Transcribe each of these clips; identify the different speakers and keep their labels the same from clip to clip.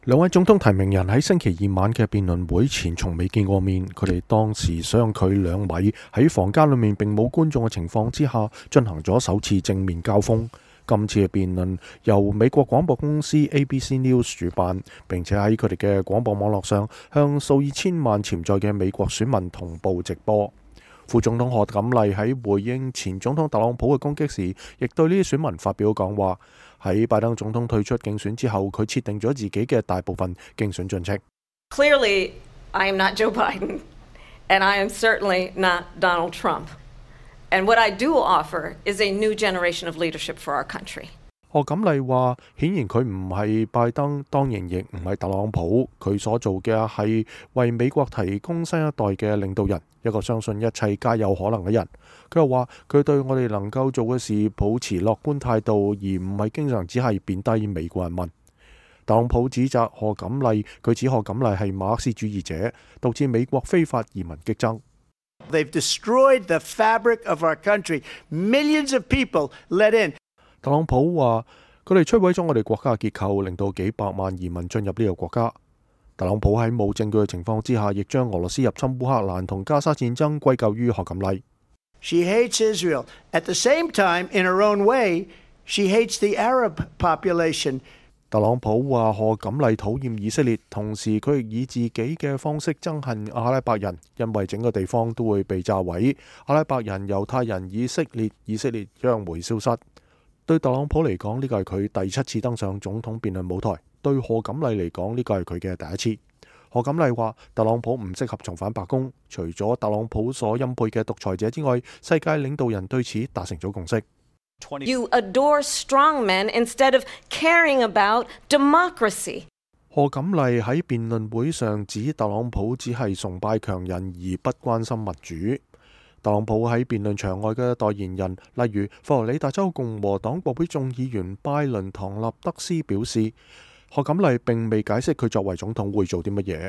Speaker 1: 兩位總統提名人喺星期二晚嘅辯論會前從未見過面，佢哋當時相距2米，喺房間裏面並冇觀眾嘅情況之下進行咗首次正面交鋒。今次嘅辯論由美國廣播公司 ABC News 主辦，並且喺佢哋嘅廣播網絡上向數以千萬潛在嘅美國選民同步直播。副總統賀錦麗喺回應前總統特朗普嘅攻擊時，亦對呢啲選民發表講話。喺拜登總統退出競選之後，佢設定咗自己嘅大部分競選進程。
Speaker 2: Clearly, I am not Joe Biden, and I am certainly not Donald Trump. And what I do offer is a new generation of leadership for our country.
Speaker 1: 賀錦麗話：顯然佢唔係拜登，當然亦唔係特朗普。佢所做嘅係為美國提供新一代嘅領導人，一個相信一切皆有可能嘅人。佢又話：佢對我哋能夠做嘅事保持樂觀態度，而唔係經常只係貶低美國人民。特朗普指責賀錦麗，佢指賀錦麗係馬克思主義者，導致美國非法移民激增。
Speaker 3: They've destroyed the fabric of our country. Millions of people let in.
Speaker 1: 特朗普話：佢哋摧毀咗我哋國家嘅結構，令到幾百萬移民進入呢個國家。特朗普喺冇證據嘅情況之下，亦將俄羅斯入侵烏克蘭同加沙戰爭歸咎於賀錦麗。
Speaker 3: She hates Israel. At the same time, in her own way, she hates the Arab population.
Speaker 1: 特朗普話賀錦麗討厭以色列，同時佢亦以自己嘅方式憎恨阿拉伯人，因為整個地方都會被炸毀。阿拉伯人、猶太人、以色列將會消失。對特朗普嚟講，呢個係佢第7次登上總統辯論舞台；對賀錦麗嚟講，呢個係佢嘅第1次。賀錦麗話：特朗普唔適合重返白宮。除咗特朗普所欽佩嘅獨裁者之外，世界領導人對此達成咗共識。
Speaker 2: You adore strongmen instead of caring about democracy.
Speaker 1: 賀錦麗喺辯論會上指特朗普只係崇拜強人而不關心民主。特朗普喺辯論場外嘅代言人，例如佛羅里達州共和黨國會眾議員拜倫·唐納德斯表示，賀錦麗並未解釋佢作為總統會做啲乜嘢。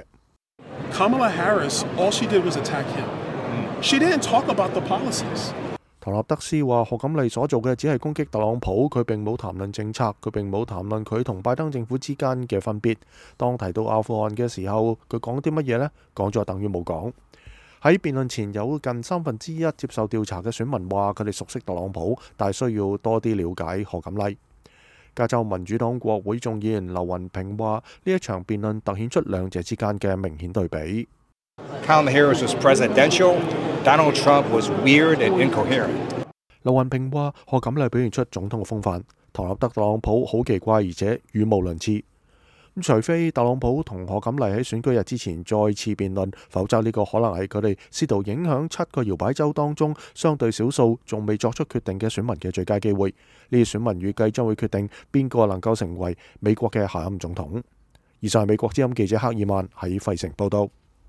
Speaker 4: Kamala Harris, all she did was attack him. She didn't talk about the policies.
Speaker 1: 唐納德斯話：賀錦麗所做嘅只係攻擊特朗普，佢並冇談論政策，佢並冇談論佢同拜登政府之間嘅分別。當提到阿富汗嘅時候，佢講啲乜嘢呢？講咗等於冇講。喺辯論前，有近1/3接受調查嘅選民話佢哋熟悉特朗普，但係需要多啲了解賀錦麗。加州民主黨國會眾議員劉雲平話：呢一場辯論突顯出兩者之間嘅明顯對比。
Speaker 5: Kamala Harris was presidential. Donald Trump was weird and incoherent.
Speaker 1: 劉雲平話：賀錦麗表現出總統嘅風範，唐納德特朗普好奇怪，而且語無倫次。除非特朗普同賀錦麗喺選舉日之前再次辯論，否則呢個可能係佢哋試圖影響7個搖擺州當中相對少數仲未作出決定嘅選民嘅最佳機會。呢啲選民預計將會決定邊個能夠成為美國嘅下任總統。以上係美國之音記者克爾曼喺費城報道。